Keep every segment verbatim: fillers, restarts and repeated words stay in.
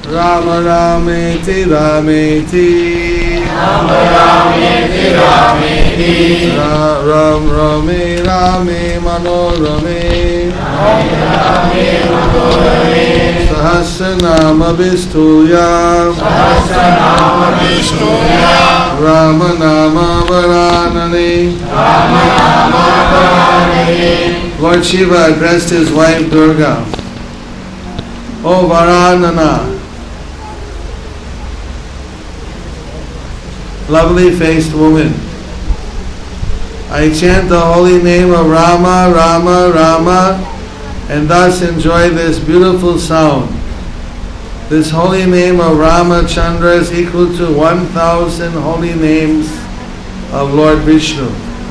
Rama Rameti Rameti Rama Rameti Rameti Ram Rame Rame Manorame Rame Rame Manorame Sahasranama Vistuya Sahasranama Vishnuya Rama Nama Varanane Rama Nama Varanane. Lord Shiva addressed his wife Durga. O Varanana, lovely faced woman, I chant the holy name of Rama, Rama, Rama, and thus enjoy this beautiful sound. This holy name of Ramachandra is equal to one thousand holy names of Lord Vishnu.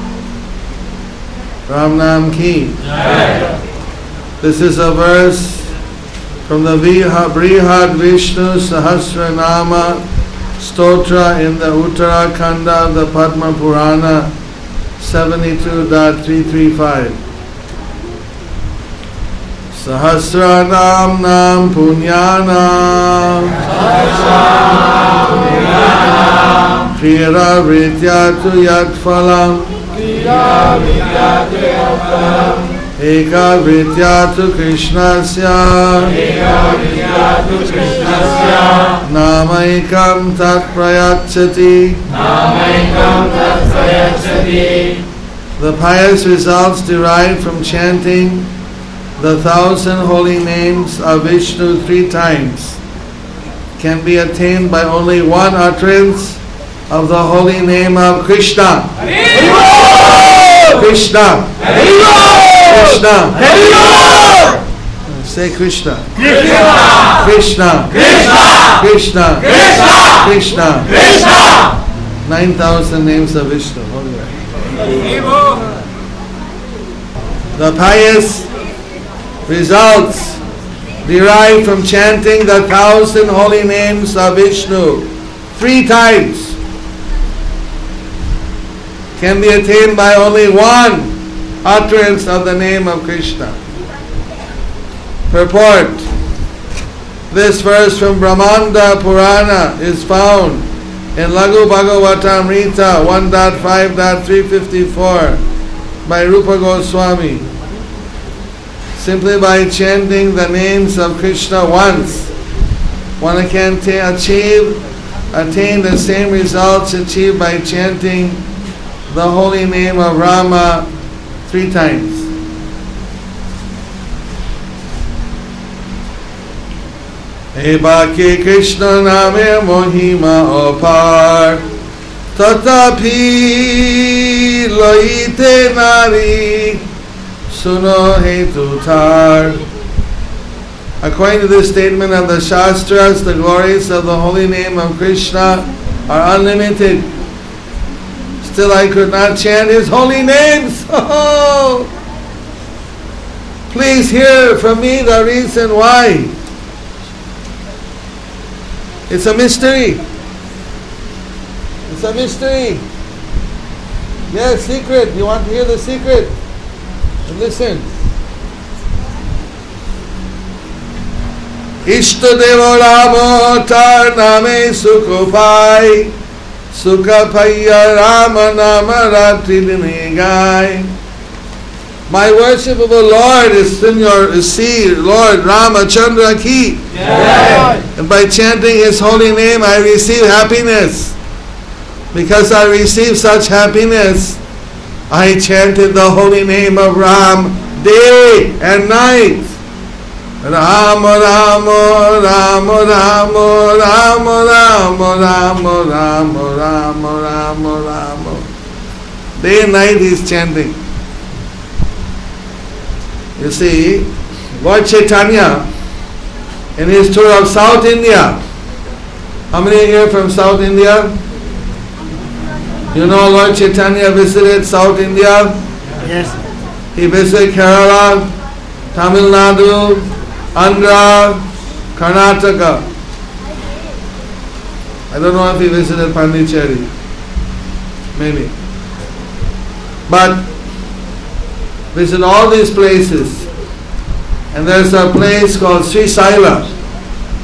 Ram Nam Ki. This is a verse from the Brihad Vishnu Sahasranama Stotra in the Uttarakhanda of the Padma Purana seventy-two point three three five. Sahasranam Nam Punyanam Krira Vidyatu Yat Phalam Eka Vidyatu Krishnasya Namaikam Tat Prayachati. The pious results derived from chanting the thousand holy names of Vishnu three times can be attained by only one utterance of the holy name of Krishna. Krishna. Krishna. Say Krishna. Krishna. Krishna. Krishna. Krishna. Nine thousand names of Vishnu. The pious results derived from chanting the thousand holy names of Vishnu three times can be attained by only one utterance of the name of Krishna. Purport. This verse from Brahmanda Purana is found in Laghu Bhagavatamrita one point five point three fifty-four by Rupa Goswami. Simply by chanting the names of Krishna once, one can t- achieve, attain the same results achieved by chanting the holy name of Rama three times. Hey Bhakti Krishna Name Mohima Opar Tatapi Loite Nari Suno Hetutar. According to this statement of the Shastras, the glories of the holy name of Krishna are unlimited. Still I could not chant his holy names. Oh, please hear from me the reason why. It's a mystery. It's a mystery. Yes, secret. You want to hear the secret? Listen. Ishtadeva Rama tar name Sukhopai Sukhapaya Rama Nama Ratri Dinigai. My worshipable Lord is in your sea, Lord Ramachandra ki. Yeah. And by chanting his holy name I receive happiness. Because I receive such happiness, I chanted the holy name of Ram day and night. Rama Rama Rama Rama Rama Rama Rama Rama Rama Rama Rama. Day and night he is chanting. You see, Lord Chaitanya in his tour of South India. How many are here from South India? You know Lord Chaitanya visited South India? Yes. He visited Kerala, Tamil Nadu, Andhra, Karnataka. I don't know if he visited Pondicherry. Maybe. But visit all these places. And there's a place called Sri Saila.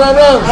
Ram Ram.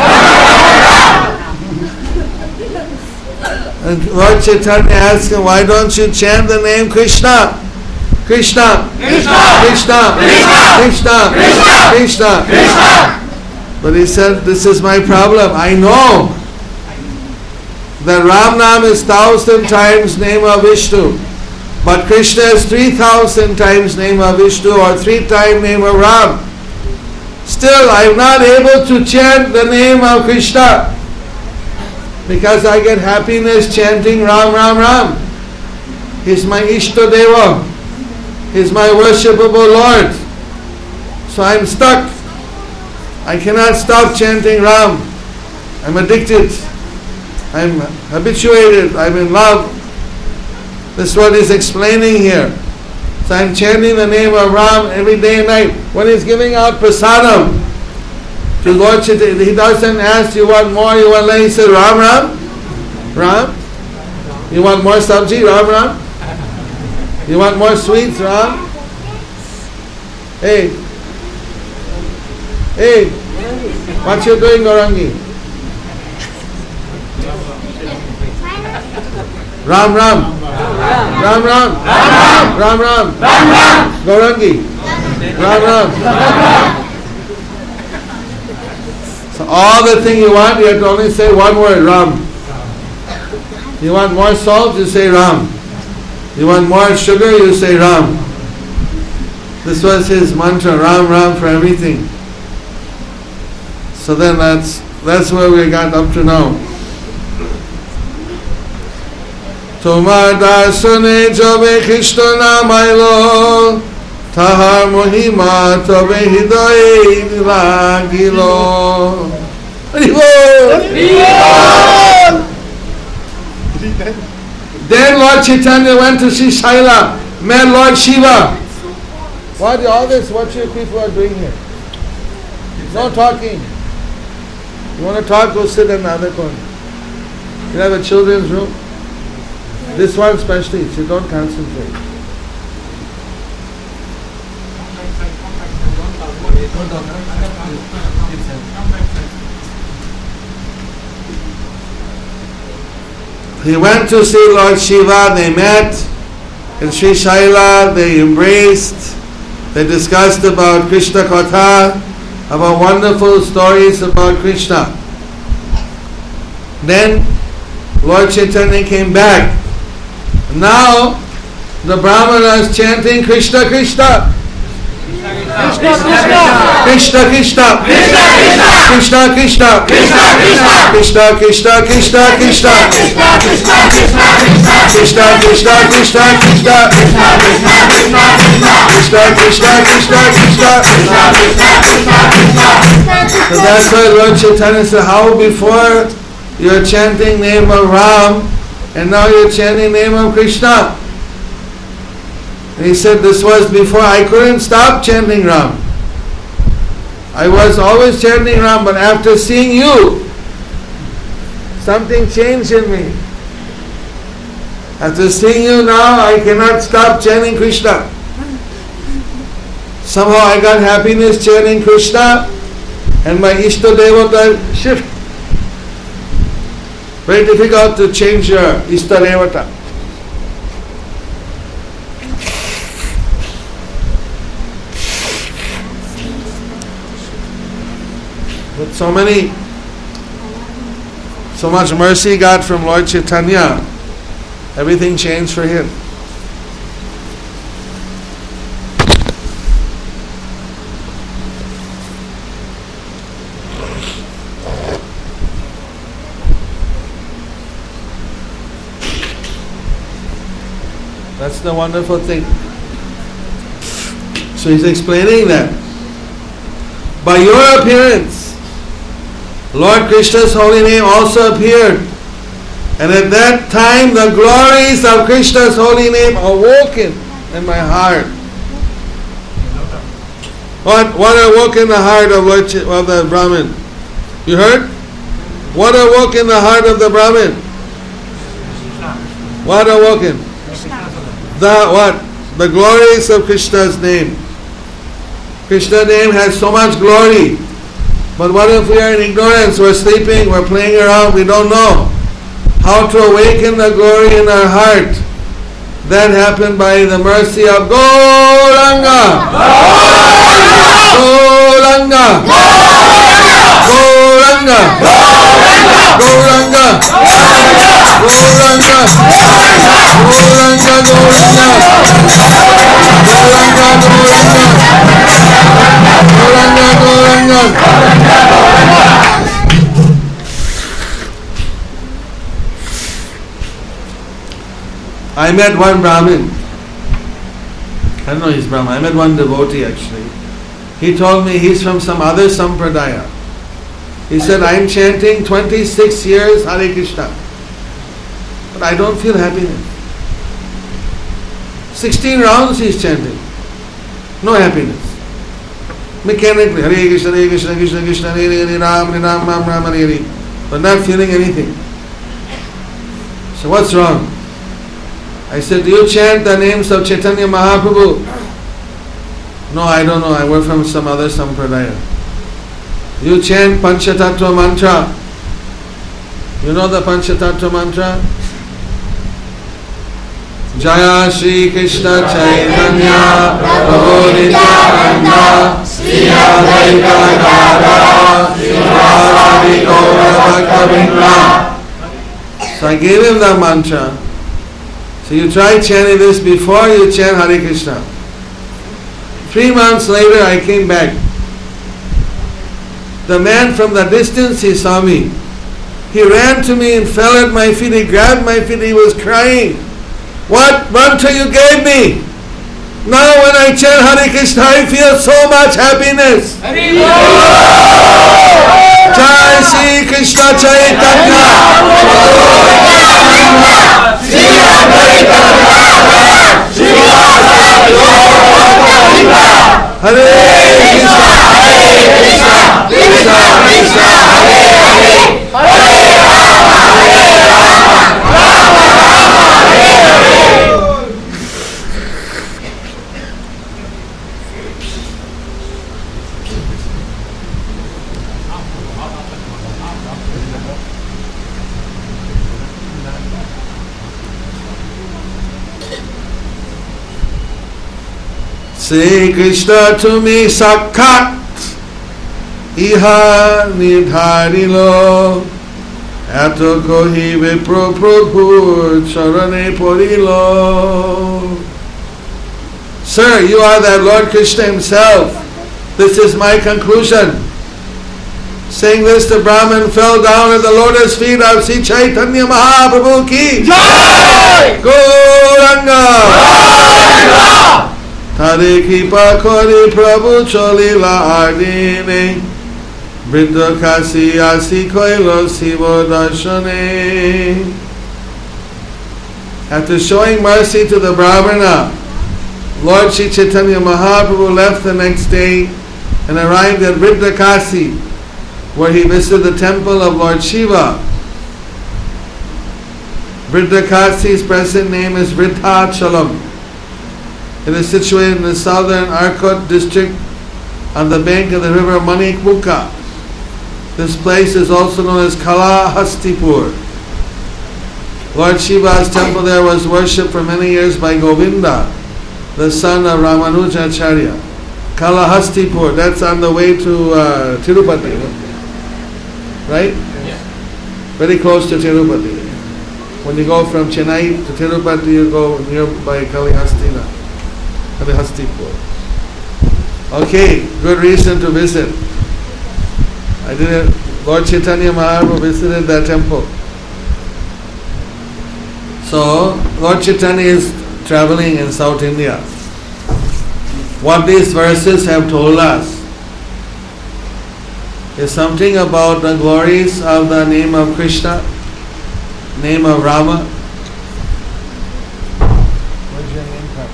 And Lord Chaitanya asked him, why don't you chant the name Krishna? Krishna, Krishna, Krishna, Krishna, Krishna, Krishna, Krishna. But he said, this is my problem. I know that Ram Nam is thousand times name of Vishnu, but Krishna is three thousand times name of Vishnu or three times name of Ram. Still, I am not able to chant the name of Krishna because I get happiness chanting Ram, Ram, Ram. He's my Ishtadeva. He's my worshipable Lord. So I'm stuck. I cannot stop chanting Ram. I'm addicted. I'm habituated. I'm in love. This is what he's explaining here. So I'm chanting the name of Ram every day and night. When he's giving out prasadam to Lord Chaitanya, he doesn't ask, you want more, you want less. He says, Ram, Ram, Ram. You want more sabji, Ram, Ram. You want more sweets, Ram. Hey, hey, what you doing, Gaurangi? Ram, Ram. Ram Ram, Ram Ram, Gaurangi, Ram Ram. So all the thing you want, you have to only say one word, Ram. You want more salt, you say Ram. You want more sugar, you say Ram. This was his mantra, Ram Ram for everything. So then that's that's where we got up to now. Tomar darsane jabe Krishna namailo, tahar mohima tobe hidaye lagilo. Then Lord Chaitanya went to see Shaila, met Lord Shiva. What all this? What you people are doing here? No talking. You want to talk? Go sit in the other corner. You have a children's room. This one especially, so don't concentrate. He went to see Lord Shiva, they met in Sri Shaila, they embraced, they discussed about Krishna Katha, about wonderful stories about Krishna. Then Lord Chaitanya came back. Now the Brahmana is chanting Krishna Krishna. Krishna Krishna. Krishna Krishna. Krishna Krishna. Krishna Krishna. Krishna Krishna. Krishna Krishna. Krishna Krishna. Krishna Krishna. Krishna Krishna. Krishna Krishna. So that's why Lord Chaitanya said, how before you're chanting name of Ram and now you're chanting name of Krishna. And he said, this was before I couldn't stop chanting Ram. I was always chanting Ram, but after seeing you, something changed in me. After seeing you now, I cannot stop chanting Krishna. Somehow I got happiness chanting Krishna, and my Ishta Devata shift. Very difficult to change your Ishta Devata. But so many, so much mercy got from Lord Chaitanya, everything changed for him. That's the wonderful thing. So he's explaining that by your appearance, Lord Krishna's holy name also appeared. And at that time the glories of Krishna's holy name awoken in my heart. What, what awoke in the heart of, Lord, of the Brahmin? You heard? What awoke in the heart of the Brahmin? What awoke in? The what? The glories of Krishna's name. Krishna's name has so much glory. But what if we are in ignorance? We're sleeping, we're playing around, we don't know how to awaken the glory in our heart. That happened by the mercy of Gauranga. Gauranga. Gauranga. Gauranga. Gauranga. Gauranga. Gauranga. Gauranga. I met one Brahmin. I don't know he's Brahmin. I met one devotee actually. He told me he's from some other sampradaya. He said, I'm chanting twenty-six years Hare Krishna, but I don't feel happiness. sixteen rounds he's chanting. No happiness. Mechanically, Hare Krishna, Hare Krishna, Krishna Krishna, Hare Hare, Ram, Ram, Ram, Ram, Hare Hare. But not feeling anything. So what's wrong? I said, do you chant the names of Chaitanya Mahaprabhu? No, I don't know. I work from some other sampradaya. You chant Panchatattva mantra. You know the Panchatattva mantra? Jaya Shri Krishna Chaitanya Prabhu Nityananda Shri Advaita Gadadhara Srivasadi Gaura Bhakta. So I gave him the mantra. So you try chanting this before you chant Hare Krishna. Three months later I came back. The man from the distance, he saw me. He ran to me and fell at my feet. He grabbed my feet. He was crying. What mantra you gave me? Now when I chant Hare Krishna, I feel so much happiness. Jai Shri Krishna Chaitanya Hare Krishna, Hare Krishna, Krishna Krishna, Hare Hare, Hare Rama, Hare Rama, Rama Rama, Hare Hare. Say Krishna to me Sakkhat Iha Nidharilo Ato Kohi Vipro Prabhu Charane Porilo. Sir, you are that Lord Krishna himself. This is my conclusion. Saying this, the Brahmin fell down at the lotus feet of Sri Chaitanya Mahaprabhu ki Jai! Gauranga! Gauranga! Tare kripa kori Prabhu cholila ardine Brinda kasi asi koilo sivo darshane. After showing mercy to the Brahmana, Lord Sri Chaitanya Mahaprabhu left the next day and arrived at Vrinda, where he visited the temple of Lord Shiva. Vrinda present name is Vrithachalam. It is situated in the southern Arcot district on the bank of the river Manikmuka. This place is also known as Kalahastipur. Lord Shiva's temple there was worshipped for many years by Govinda, the son of Ramanujacharya. Kalahastipur, that's on the way to uh, Tirupati, right? Yes. Very close to Tirupati. When you go from Chennai to Tirupati, you go nearby Kalahastina. Kalahastipur. Okay, good reason to visit. I did it. Lord Chaitanya Mahaprabhu visited that temple. So, Lord Chaitanya is traveling in South India. What these verses have told us is something about the glories of the name of Krishna, name of Rama. What's your name, Papa?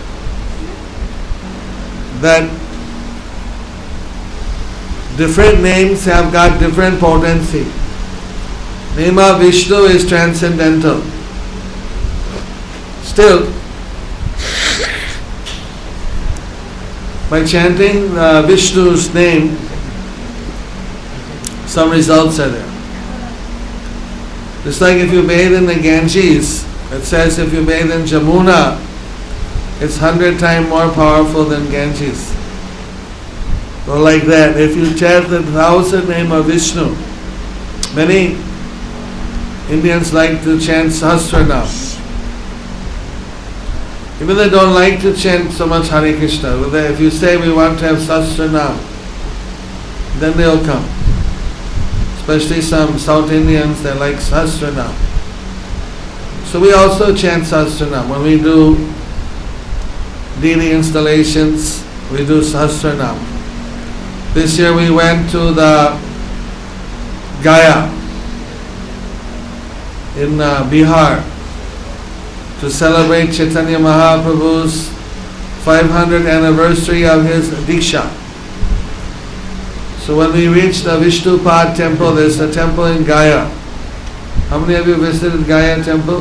That different names have got different potency. Name of Vishnu is transcendental. Still, by chanting uh, Vishnu's name, some results are there. Just like if you bathe in the Ganges, it says if you bathe in Jamuna, it's hundred times more powerful than Ganges. So like that, if you chant the thousand name of Vishnu, many Indians like to chant Sahasranam. Even they don't like to chant so much Hare Krishna. If you say we want to have Sahasranam, then they'll come. Especially some South Indians, they like Sahasranam. So we also chant Sahasranam. When we do deity installations, we do Sahasranam. This year we went to the Gaya in uh, Bihar to celebrate Chaitanya Mahaprabhu's five hundredth anniversary of his Diksha. So when we reached the Vishnupad temple, there's a temple in Gaya. How many of you visited Gaya temple?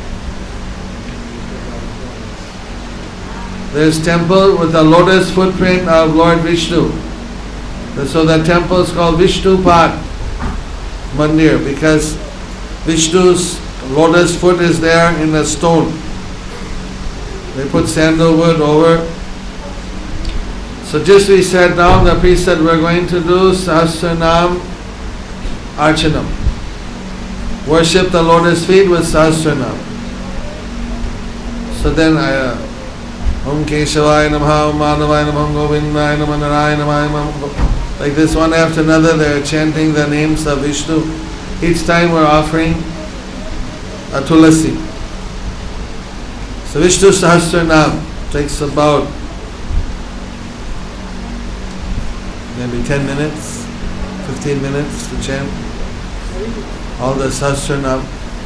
There's temple with the lotus footprint of Lord Vishnu. So the temple is called Vishnupad Mandir because Vishnu's lotus foot is there in a stone. They put sandalwood over. So just we sat down, the priest said, we're going to do Sahasranam Archanam. Worship the lotus feet with Sahasranam. So then I, uh, Om Keshavaya Namaha, Om Madhavaya Namaha, Om Govindaya Namaha, Narayana Namaha, like this one after another, they're chanting the names of Vishnu. Each time we're offering a tulasi. So Vishnu Sahasranam takes about maybe ten minutes, fifteen minutes to chant all the Sahasranam.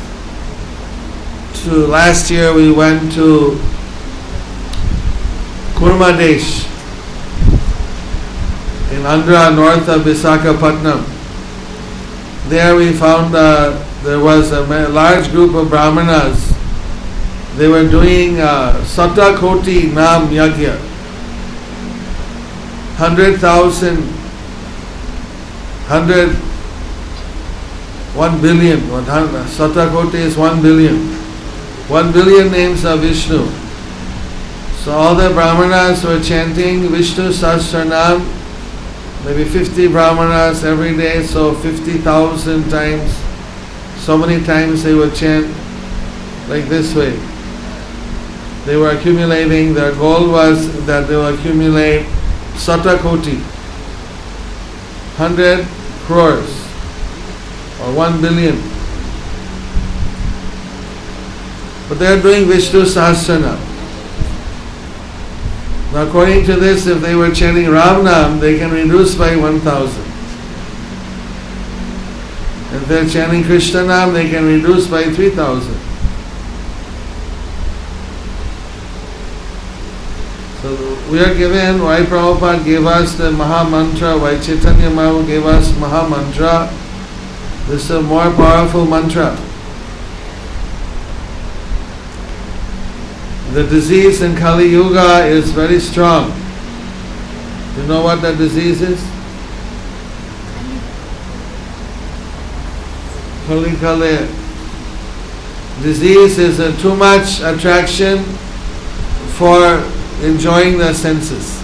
To last year we went to Kurmadesh in Andhra, north of Visakhapatnam. There we found uh, there was a large group of Brahmanas. They were doing uh, Satakoti Nam Yagya. Hundred thousand, hundred, one billion. Satakoti is one billion. One billion names of Vishnu. So all the Brahmanas were chanting Vishnu Sahasranam. Maybe fifty Brahmanas every day, so fifty thousand times. So many times they would chant like this way. They were accumulating, their goal was that they would accumulate Satakoti, hundred crores or one billion. But they are doing Vishnu Sahasranam. Now according to this, if they were chanting Ram Nam, they can reduce by one thousand. If they're chanting Krishna Nam, they can reduce by three thousand. So we are given, why Prabhupada gave us the Maha Mantra, why Chaitanya Mahaprabhu gave us Maha Mantra. This is a more powerful mantra. The disease in Kali Yuga is very strong. You know what the disease is? Kali Kali. Disease is a too much attraction for enjoying the senses.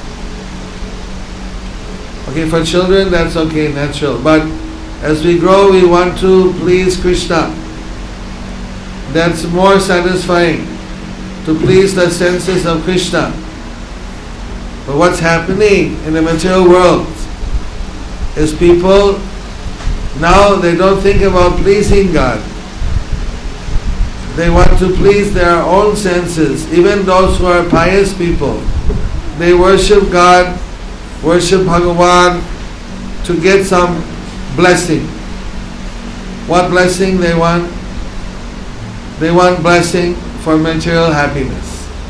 Okay, for children that's okay, natural. But as we grow, we want to please Krishna. That's more satisfying, to please the senses of Krishna. But what's happening in the material world is people, now they don't think about pleasing God. They want to please their own senses. Even those who are pious people, they worship God, worship Bhagavan to get some blessing. What blessing they want? They want blessing for material happiness.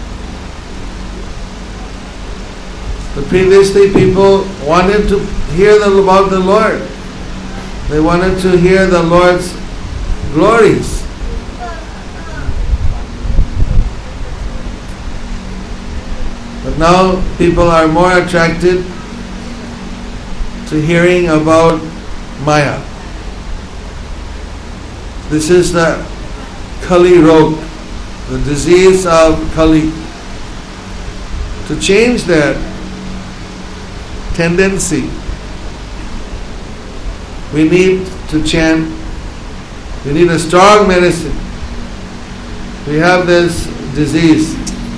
The previously people wanted to hear the, about the Lord. They wanted to hear the Lord's glories. But now people are more attracted to hearing about Maya. This is the Kali Rog, the disease of Kali. To change that tendency, we need to chant, we need a strong medicine. We have this disease.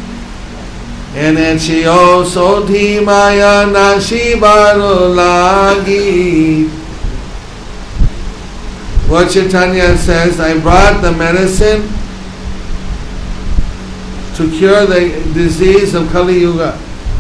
Enechio sodhi maya nashi baro lagi. Lord Chaitanya says, I brought the medicine to cure the disease of Kali Yuga.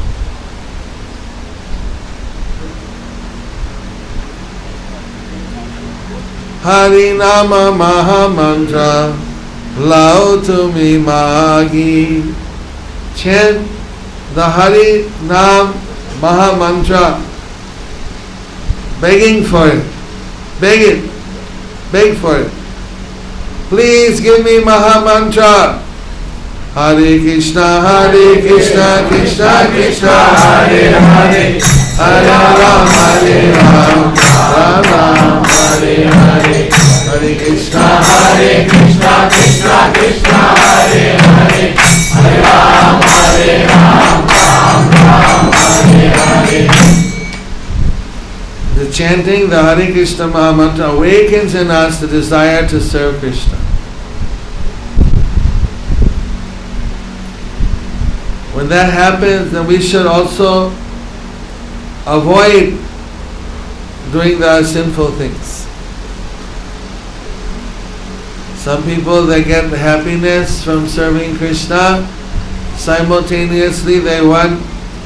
Harinama Maha Mantra Lao Tumi Magi. Chant the Hari Nam Maha Mantra, begging for it. Beg it. Beg for it. Please give me Maha Mantra. Hare Krishna, Hare Krishna, Krishna Krishna, Hare Hare, Hare Ram, Hare Ram, Ram Ram, Hare Hare, Hare Krishna, Hare Krishna, Krishna Krishna, Hare Hare, Hare Ram, Hare Ram, Ram Ram, Hare Hare. The chanting the Hare Krishna Maha Mantra awakens in us the desire to serve Krishna. When that happens, then we should also avoid doing the sinful things. Some people, they get happiness from serving Krishna. Simultaneously, they want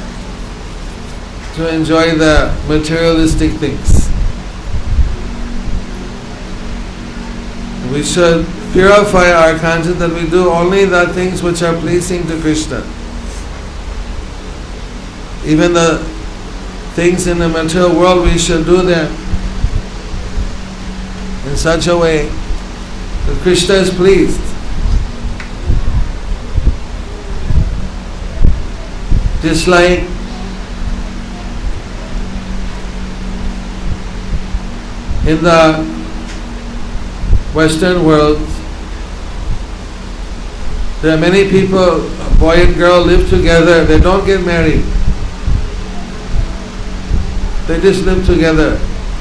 to enjoy the materialistic things. We should purify our conscience that we do only the things which are pleasing to Krishna. Even the things in the material world, we should do them in such a way that Krishna is pleased. Just like in the Western world, there are many people, boy and girl live together, they don't get married. They just live together.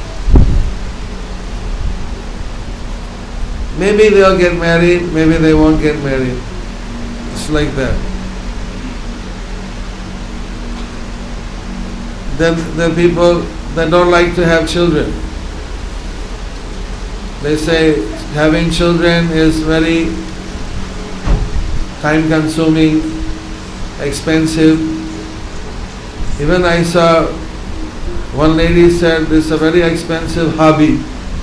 Maybe they'll get married, maybe they won't get married. It's like that. Then there are people that don't like to have children. They say having children is very time consuming, expensive. Even I saw one lady said this is a very expensive hobby.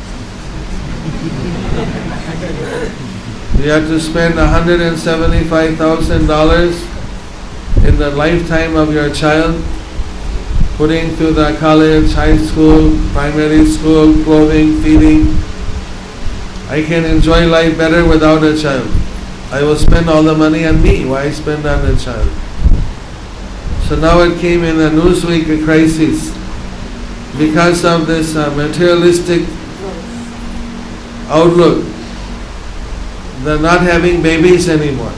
You have to spend one hundred seventy-five thousand dollars in the lifetime of your child, putting through the college, high school, primary school, clothing, feeding. I can enjoy life better without a child. I will spend all the money on me. Why spend on a child? So now it came in a Newsweek a crisis because of this uh, materialistic outlook. They're not having babies anymore.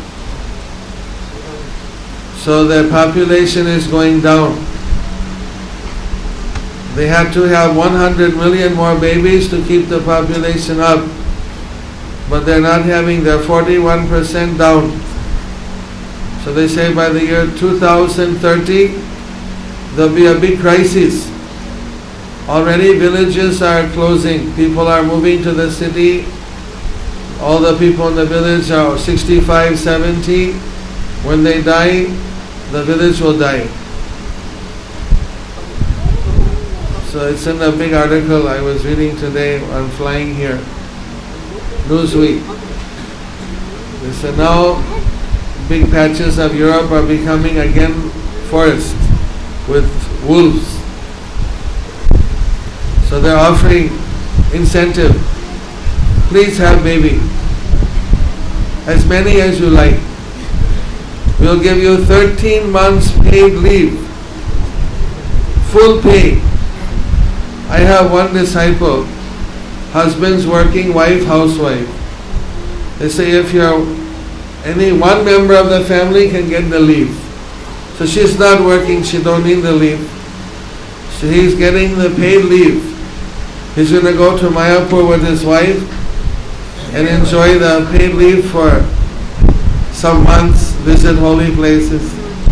So their population is going down. They have to have one hundred million more babies to keep the population up. But they're not having, they're forty-one percent down. So they say by the year two thousand thirty, there'll be a big crisis. Already villages are closing. People are moving to the city. all the people in the village are sixty-five, seventy. When they die, the village will die. So it's in a big article I was reading today on flying here. Newsweek. They said now big patches of Europe are becoming again forest with wolves. So they're offering incentive. Please have baby. As many as you like. We'll give you thirteen months paid leave. Full pay. I have one disciple, husband's working, wife housewife. They say if you're any one member of the family can get the leave. So she's not working, she don't need the leave. So he's getting the paid leave. He's going to go to Mayapur with his wife and enjoy the paid leave for some months, visit holy places.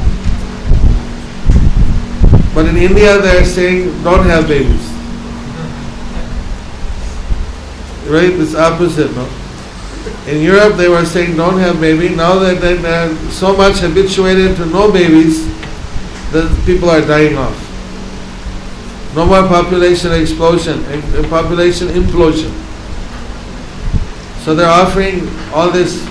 But in India they're saying don't have babies. Right? It's opposite, no? In Europe they were saying don't have baby. Now that they're so much habituated to no babies, the people are dying off. No more population explosion, population implosion. So they're offering all this,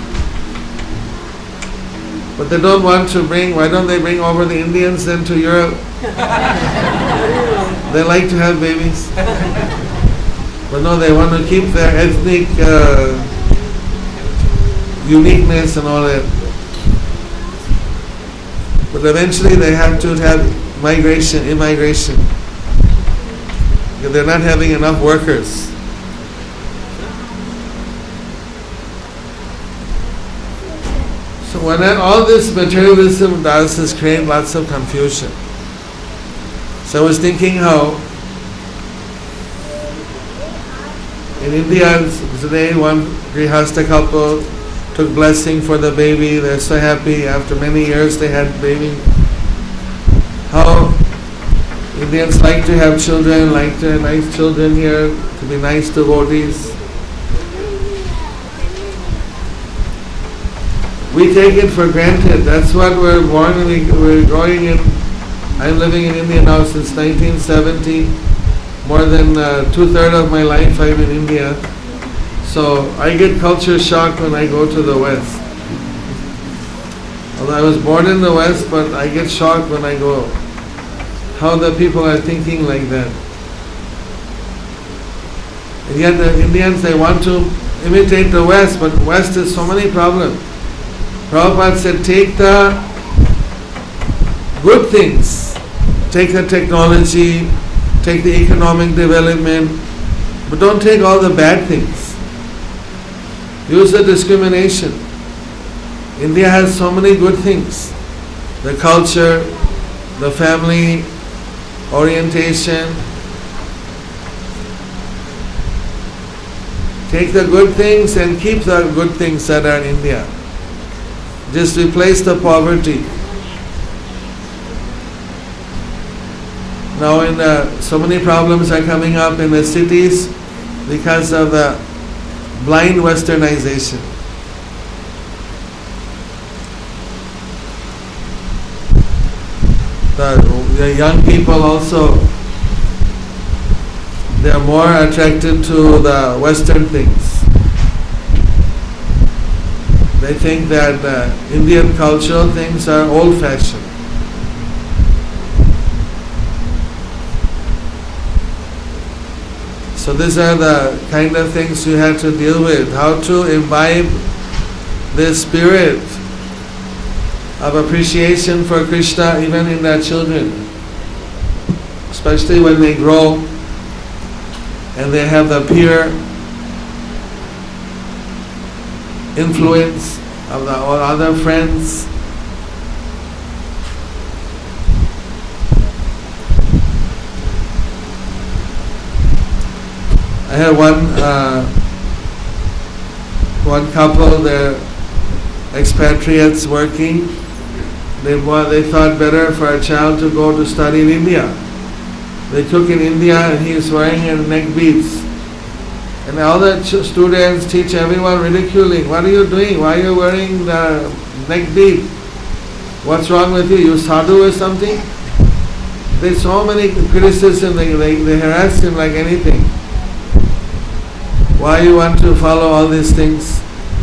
but they don't want to bring, why don't they bring over the Indians then to Europe? They like to have babies. But no, they want to keep their ethnic uh, uniqueness and all that. But eventually they have to have migration, immigration. Because they're not having enough workers. So when all this materialism does is create lots of confusion. So I was thinking how in India today one Grihastha couple took blessing for the baby. They're so happy. After many years they had baby. How Indians like to have children, like to have nice children here, to be nice devotees. We take it for granted. That's what we're born and we, we're growing in. I'm living in India now since nineteen seventy. More than uh, two-thirds of my life I'm in India. So I get culture shock when I go to the West. Although I was born in the West, but I get shocked when I go. How the people are thinking like that. And yet the Indians, they want to imitate the West, but West has so many problems. Prabhupada said, take the good things. Take the technology, take the economic development, but don't take all the bad things. Use the discrimination. India has so many good things. The culture, the family orientation. Take the good things and keep the good things that are in India. Just replace the poverty. Now in the, so many problems are coming up in the cities because of the blind westernization. The, the young people also, they are more attracted to the Western things. They think that uh, Indian cultural things are old-fashioned. So these are the kind of things you have to deal with. How to imbibe this spirit of appreciation for Krishna even in their children. Especially when they grow and they have the peer influence of the or other friends. I had one uh, one couple, they're expatriates working. They they thought better for a child to go to study in India. They took in India and he is wearing a neck beads. And all the ch- students, teach everyone ridiculing. What are you doing? Why are you wearing the neck bead? What's wrong with you? You sadhu or something? There's so many criticism, they, they, they harass him like anything. Why you want to follow all these things?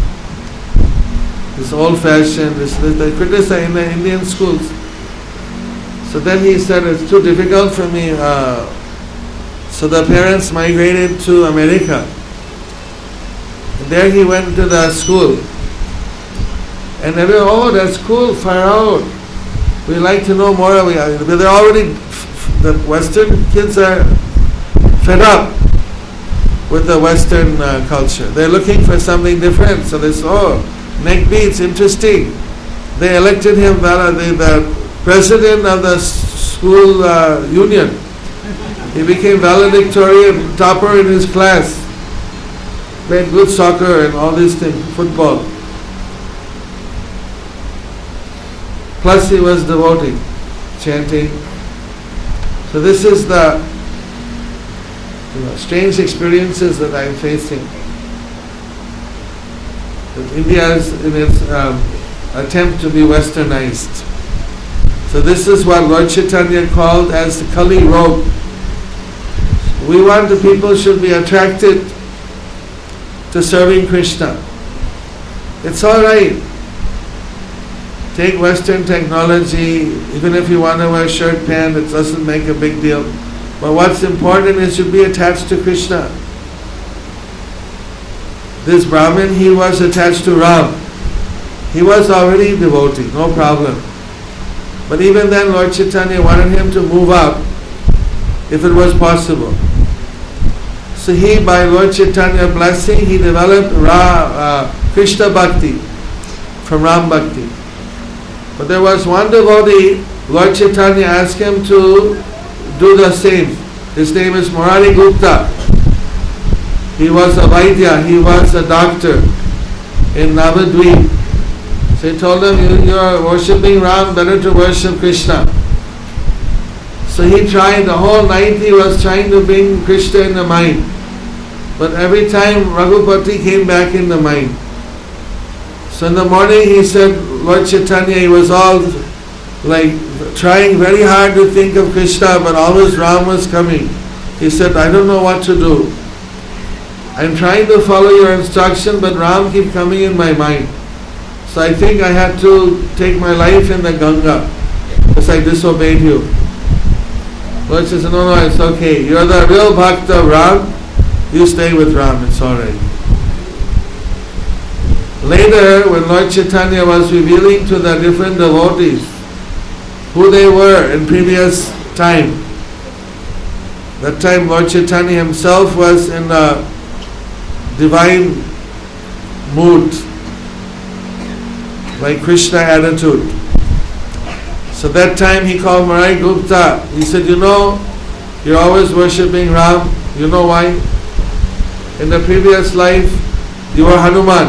This old fashioned, this, this, they criticize in the Indian schools. So then he said, it's too difficult for me. Uh, so the parents migrated to America. And there he went to the school. And everyone, oh, that's cool, far out. We like to know more. We are, but they're already, the Western kids are fed up with the Western uh, culture. They're looking for something different. So they say, oh, neck beads, interesting. They elected him the, the president of the school uh, union. He became valedictorian, topper in his class. Played good soccer and all these things, football. Plus he was devotee, chanting. So this is the you know, strange experiences that I am facing. That India is in its um, attempt to be westernized. So this is what Lord Chaitanya called as the Kali robe. We want the people should be attracted to serving Krishna. It's all right. Take Western technology, even if you want to wear shirt pant, it doesn't make a big deal. But what's important is to be attached to Krishna. This Brahmin, he was attached to Ram. He was already devotee, no problem. But even then Lord Chaitanya wanted him to move up, if it was possible. So he, by Lord Chaitanya blessing, he developed Ra, uh, Krishna Bhakti from Ram Bhakti. But there was one devotee, Lord Chaitanya asked him to do the same. His name is Murari Gupta. He was a Vaidya, he was a doctor in Navadvip. So he told him, you, you are worshipping Ram, better to worship Krishna. So he tried, the whole night he was trying to bring Krishna in the mind. But every time Raghupati came back in the mind. So in the morning he said, Lord Chaitanya, he was all like trying very hard to think of Krishna, but always Ram was coming. He said, I don't know what to do. I'm trying to follow your instruction, but Ram keeps coming in my mind. So I think I had to take my life in the Ganga, because I disobeyed you. Lord says, no, no, it's okay. You're the real Bhakta of Ram. You stay with Ram, it's alright. Later, when Lord Chaitanya was revealing to the different devotees who they were in previous time, that time Lord Chaitanya himself was in a divine mood, like Krishna attitude. So that time he called Murari Gupta. He said, you know, you're always worshipping Ram. You know why? In the previous life, you were Hanuman.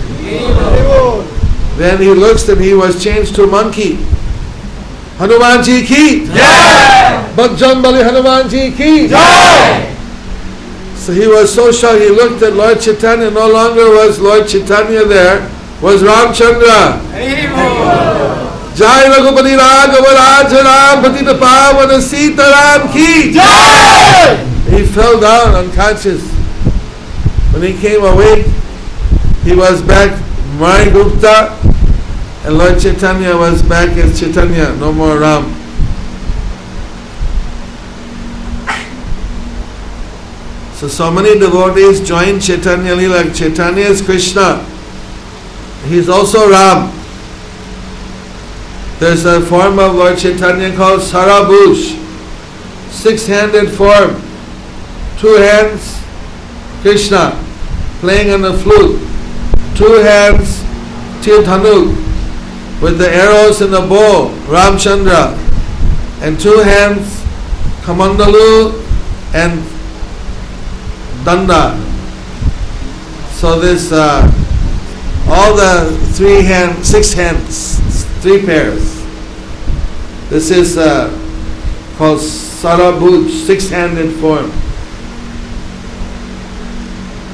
Then he looks and he was changed to monkey. Hanuman ji ki Jai! Bajrang Bali Hanuman ji ki Jai! So he was so shocked. He looked at Lord Chaitanya. No longer was Lord Chaitanya there. Was Ramchandra. Jai Raghupati Raghav Raja Ram Patita Pavana Sita Ram ki Jai! He fell down unconscious. When he came awake, he was back Murari Gupta, and Lord Chaitanya was back as Chaitanya, no more Ram. So, so many devotees joined Chaitanya Leela. Chaitanya is Krishna. He's also Ram. There's a form of Lord Chaitanya called Sarabhush, six-handed form, two hands, Krishna, playing on the flute, two hands, Tirthanuk, with the arrows and the bow, Ramchandra, and two hands, Kamandalu and Danda. So this, uh, all the three hands, six hands, three pairs. This is uh, called Sarabhuj, six-handed form.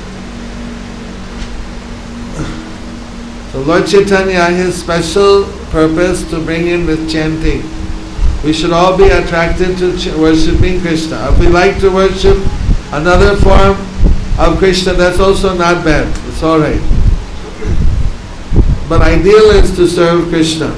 So Lord Chaitanya, his special purpose to bring in this chanting. We should all be attracted to ch- worshipping Krishna. If we like to worship another form of Krishna, that's also not bad. It's alright. But ideal is to serve Krishna.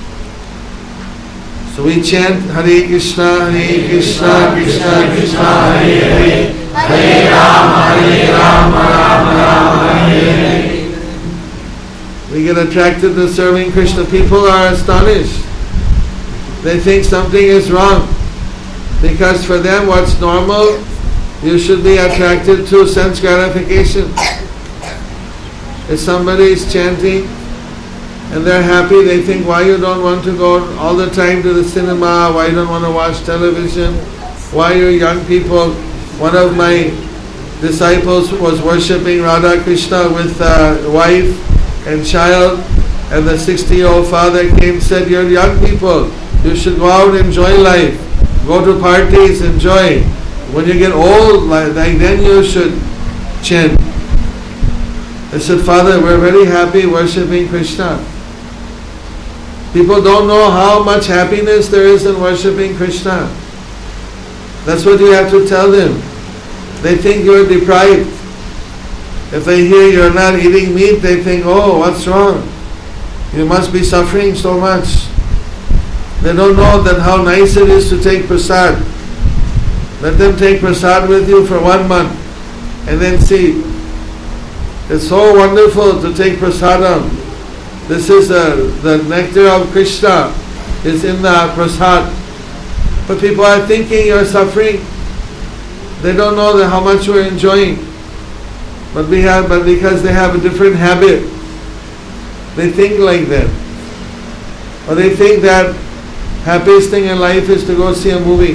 So we chant Hare Krishna, Hare Krishna, Krishna Krishna, Hare Hare, Hare Rama, Hare Rama, Rama Rama, Hare Hare. We get attracted to serving Krishna. People are astonished. They think something is wrong. Because for them what's normal, you should be attracted to sense gratification. If somebody is chanting and they're happy, they think, why you don't want to go all the time to the cinema, why you don't want to watch television, why you young people. One of my disciples was worshipping Radha Krishna with a wife and child, and the sixty-year-old father came and said, you're young people, you should go out and enjoy life, go to parties, enjoy. When you get old, like then you should chant. I said, Father, we're very happy worshipping Krishna. People don't know how much happiness there is in worshipping Krishna. That's what you have to tell them. They think you're deprived. If they hear you're not eating meat, they think, oh, what's wrong? You must be suffering so much. They don't know that how nice it is to take prasad. Let them take prasad with you for one month and then see. It's so wonderful to take prasadam. This is uh, the nectar of Krishna is in the prasad. But people are thinking you're suffering. They don't know that how much we're enjoying. But we have, but because they have a different habit, they think like that. Or they think that happiest thing in life is to go see a movie.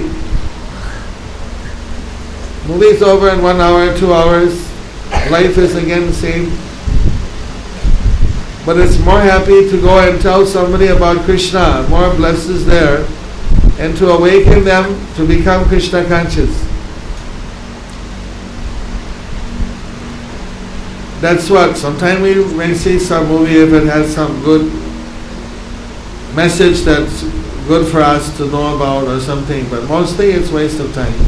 Movie's over in one hour, two hours. Life is again the same. But it's more happy to go and tell somebody about Krishna, more bliss is there, and to awaken them to become Krishna conscious. That's what, sometimes we may see some movie if it has some good message that's good for us to know about or something, but mostly it's waste of time.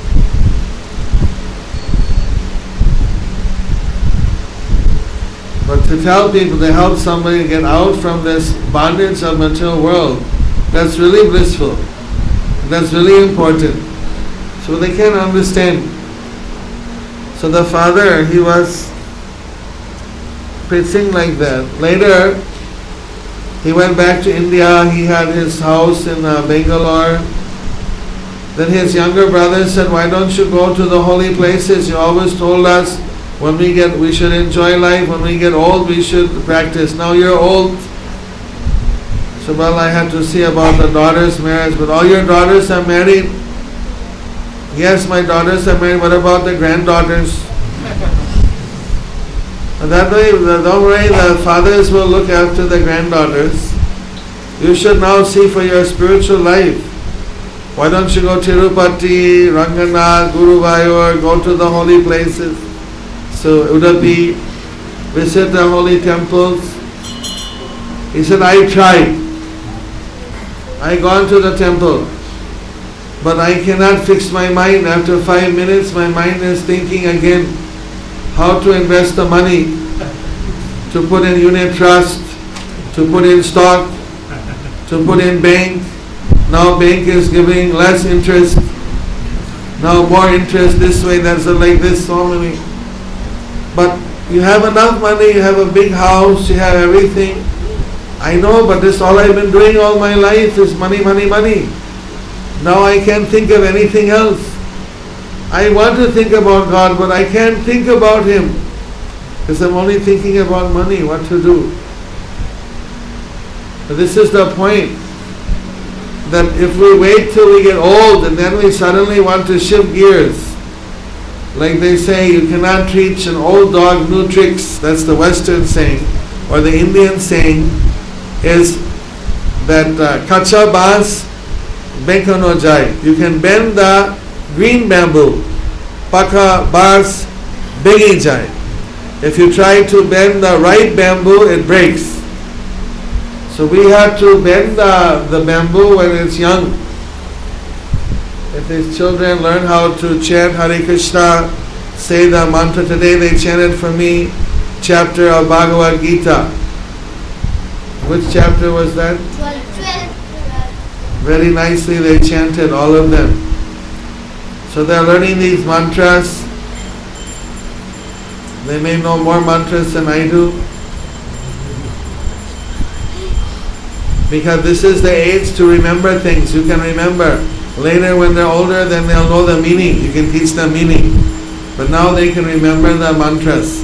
But to tell people, to help somebody get out from this bondage of material world, that's really blissful. That's really important. So they can understand. So the father, he was preaching like that. Later, he went back to India. He had his house in uh, Bangalore. Then his younger brother said, why don't you go to the holy places? You always told us when we get, we should enjoy life. When we get old, we should practice. Now you're old. So, well, I had to see about the daughter's marriage. But all your daughters are married? Yes, my daughters are married. What about the granddaughters? That way, don't worry, the fathers will look after the granddaughters. You should now see for your spiritual life. Why don't you go to Tirupati, Ranganath, Guruvayur, go to the holy places? So Udupi, visit the holy temples. He said, I tried. I gone to the temple, but I cannot fix my mind. After five minutes, my mind is thinking again how to invest the money, to put in unit trust, to put in stock, to put in bank. Now bank is giving less interest. Now more interest this way, that's like this, so many. But you have enough money, you have a big house, you have everything. I know, but this all I've been doing all my life is money, money, money. Now I can't think of anything else. I want to think about God, but I can't think about Him because I'm only thinking about money, what to do. But this is the point, that if we wait till we get old and then we suddenly want to shift gears, like they say, you cannot teach an old dog new tricks. That's the Western saying, or the Indian saying is that kacha baas beka no jai. You can bend the green bamboo, paka baas begi jai. If you try to bend the right bamboo, it breaks. So we have to bend the, the bamboo when it's young. If these children learn how to chant Hare Krishna, say the mantra, today they chanted for me chapter of Bhagavad Gita. Which chapter was that? twelve. Very nicely they chanted, all of them. So they are learning these mantras. They may know more mantras than I do. Because this is the age to remember things. You can remember. Later when they're older, then they'll know the meaning. You can teach them meaning. But now they can remember the mantras.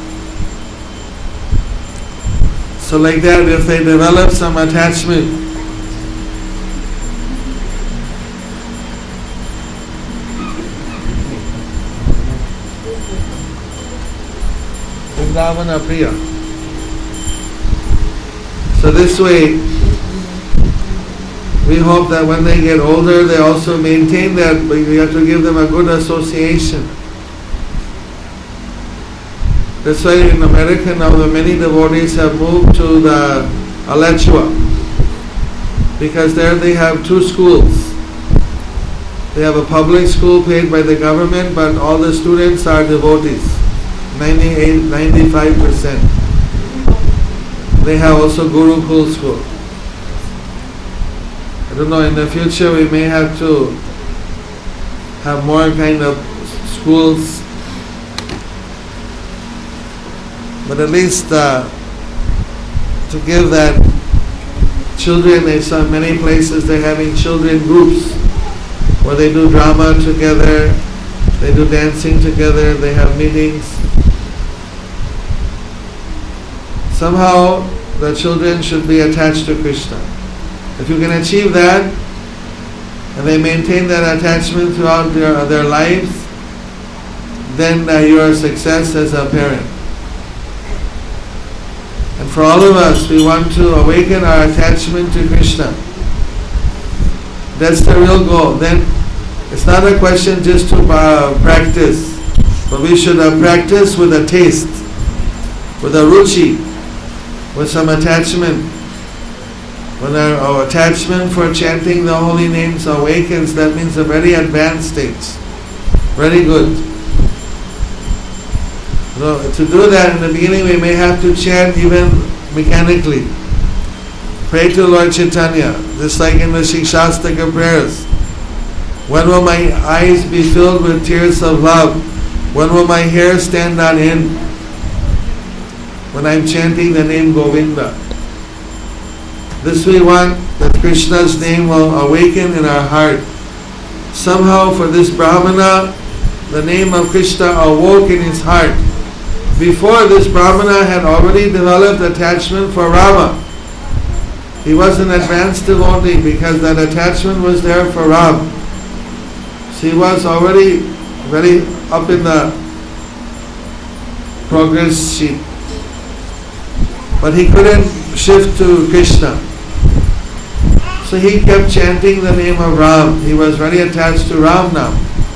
So like that, if they develop some attachment, Vrindavana Priya. So this way, we hope that when they get older, they also maintain that, but we have to give them a good association. That's why in America now the many devotees have moved to the Alachua, because there they have two schools. They have a public school paid by the government, but all the students are devotees, ninety-eight, ninety-five percent. They have also Gurukul school. I don't know, in the future we may have to have more kind of schools, but at least uh, to give that children, they saw many places they're having children groups where they do drama together, they do dancing together, they have meetings. Somehow the children should be attached to Krishna. If you can achieve that, and they maintain that attachment throughout their, their lives, then uh, you are a success as a parent. And for all of us, we want to awaken our attachment to Krishna. That's the real goal. Then it's not a question just to uh, practice, but we should uh, practice with a taste, with a ruchi, with some attachment. When our, our attachment for chanting the holy names awakens, that means a very advanced stage. Very good. So to do that in the beginning, we may have to chant even mechanically. Pray to Lord Chaitanya, just like in the Shikshastaka prayers. When will my eyes be filled with tears of love? When will my hair stand on end? When I'm chanting the name Govinda. This we want that Krishna's name will awaken in our heart. Somehow for this Brahmana, the name of Krishna awoke in his heart. Before, this Brahmana had already developed attachment for Rama. He was an advanced devotee because that attachment was there for Ram. So he was already very up in the progress sheet. But he couldn't shift to Krishna. So he kept chanting the name of Ram. He was very attached to Ram now.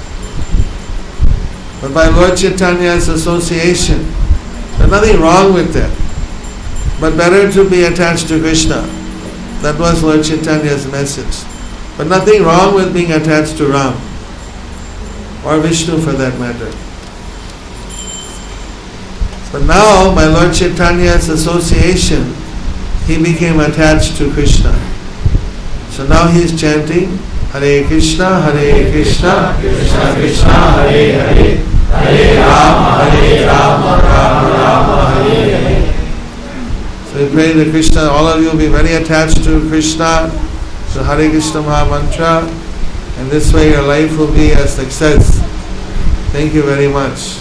But by Lord Chaitanya's association, there's nothing wrong with that. But better to be attached to Krishna. That was Lord Chaitanya's message. But nothing wrong with being attached to Ram. Or Vishnu for that matter. But now, by Lord Chaitanya's association, he became attached to Krishna. So now he is chanting Hare Krishna, Hare Krishna, Krishna Krishna, Hare Hare, Hare Rama, Hare Rama, Rama Rama, Hare Hare. So we pray that Krishna, all of you will be very attached to Krishna, to Hare Krishna Maha Mantra, and this way your life will be a success. Thank you very much.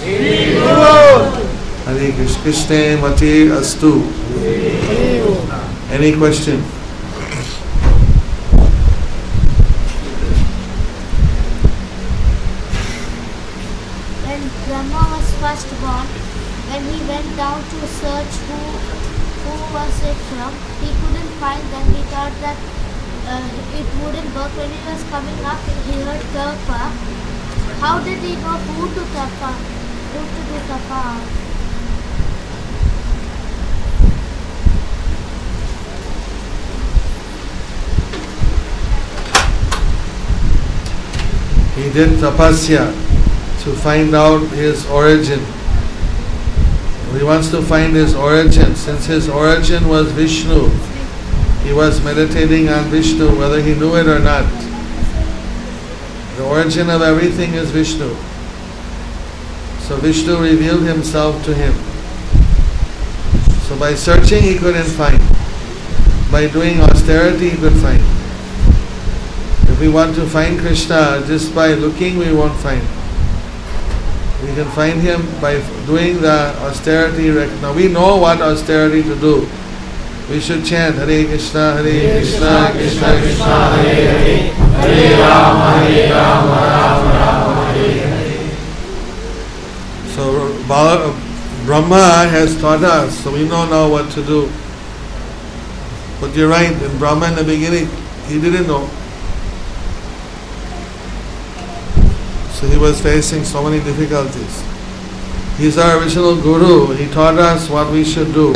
Hare Krishna, Krishna Mati Astu. Any question? When Brahma was first born, when he went down to search who who was it from, he couldn't find them. He thought that uh, it wouldn't work. When he was coming up, he heard Tapa. How did he know who to Tapa? Who to do Tapa? he did tapasya to find out his origin. He wants to find his origin. Since his origin was Vishnu, he was meditating on Vishnu whether he knew it or not. The origin of everything is Vishnu. So Vishnu revealed himself to him. So by searching he couldn't find. By doing austerity he could find. If we want to find Krishna, just by looking we won't find. We can find him by doing the austerity. Now we know what austerity to do. We should chant Hare Krishna, Hare Krishna, Krishna Krishna, Hare Hare, Hare Rama, Hare Rama, Rama Rama, Hare Hare. So Brahma has taught us, so we know now what to do. But you're right, in Brahma in the beginning, he didn't know. So he was facing so many difficulties. He's our original Guru. He taught us what we should do.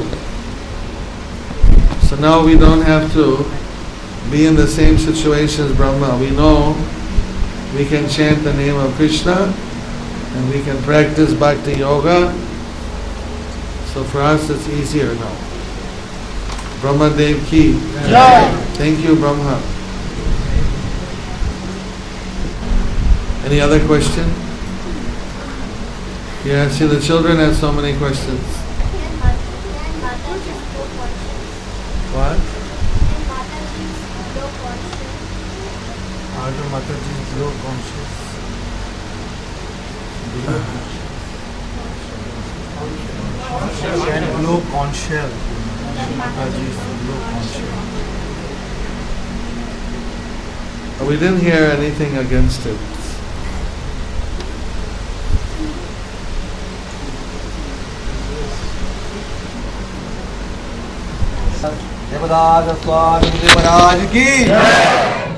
So now we don't have to be in the same situation as Brahma. We know we can chant the name of Krishna and we can practice Bhakti Yoga. So for us it's easier now. Brahma Dev Ki. Jai. Thank you, Brahma. Any other question? Yeah, see the children have so many questions. What? How do Mataji is low conscious? And low conscious. Mataji is low conscious. We didn't hear anything against it. Devdas स्वामी देवराज की